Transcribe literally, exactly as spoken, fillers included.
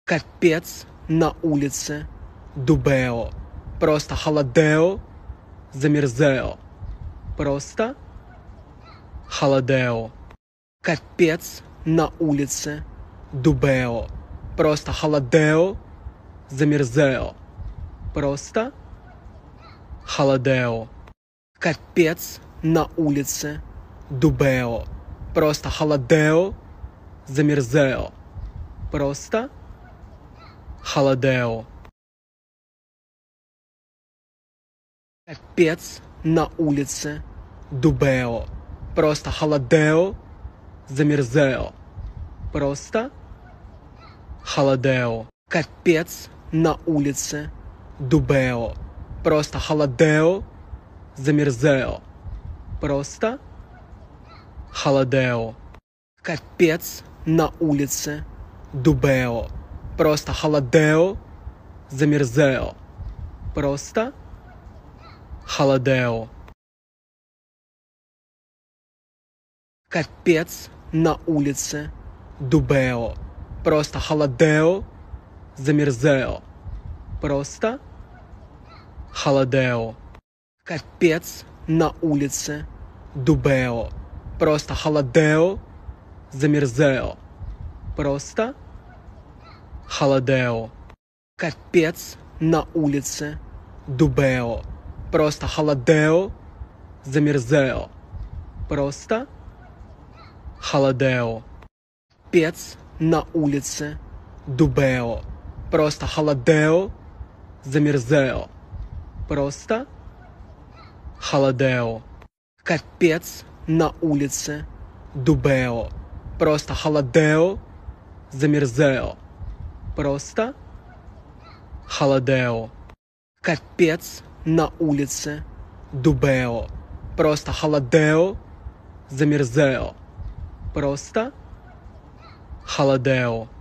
Капец на улице Дубео. Просто холодео, замерзео. Просто холодео. Капец на улице Дубео. Просто холодео, замерзео. Просто холодео. Капец на улице Дубео. Просто холодео, замерзео. Просто холодео. Капец на улице Дубео. Просто холодео, замерзео. Просто холодео. Капец на улице Дубео. Просто холодео, замерзео. Просто холодео. Капец на улице Дубео. Просто холодео, замерзео. Просто холодео. Капец на улице Дубео. Просто холодео, замерзео. Просто холодео. Капец на улице Дубео. Просто холодео, замерзео. Просто холодео. Капец на улице Дубео. Просто холодео, замерзео. Просто холодео. Капец на улице Дубео. Просто холодео, замерзео. Просто холодео. Капец на улице Дубео. Просто холодео, замерзео. Просто холодео. Капец на улице Дубео. Просто холодео, замерзео. Просто холодео.